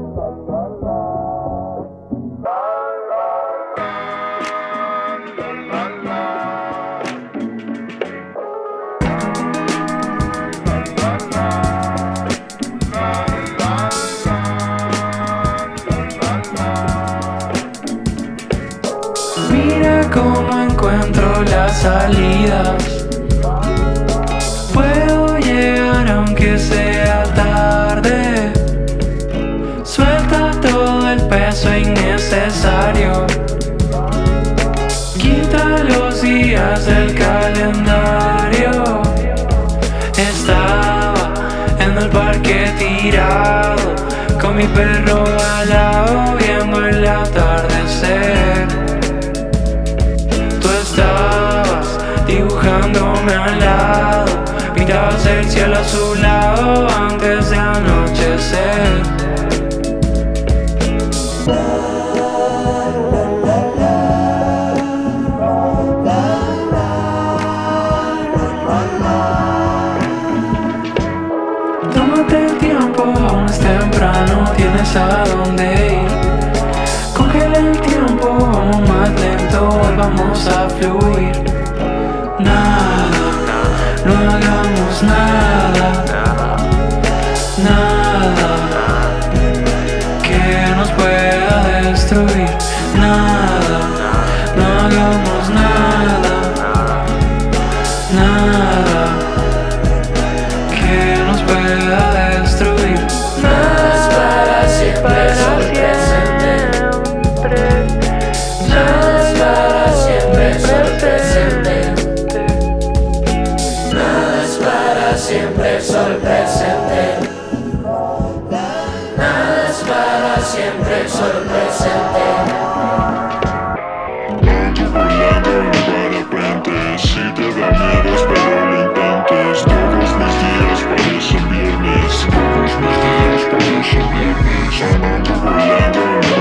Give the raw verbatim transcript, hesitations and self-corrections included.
Mira cómo encuentro las salidas. Puedo llegar aunque sea tarde. Suelta todo el peso innecesario. Quita los días del calendario. Estaba en el parque tirado, con mi perro al lado, viendo el atardecer. Tú estabas dibujándome al lado, pintabas el cielo azulado antes de anochecer. Tómate el tiempo, aún es temprano, tienes a dónde ir. Congela el tiempo, vamos más lento, vamos a fluir. Nada, no hagamos nada, nada que nos pueda destruir. Nada, no hagamos nada, nada que nos pueda destruir. Nada es para siempre, solo el presente. Nada es para siempre, solo el presente. Nada es para siempre, solo el presente. Nada es para siempre, solo el presente. Ando volando en parapente. Si te da miedo, espero lo intentes. Todos mis días parecen viernes. Todos mis días parecen viernes. Ando volando en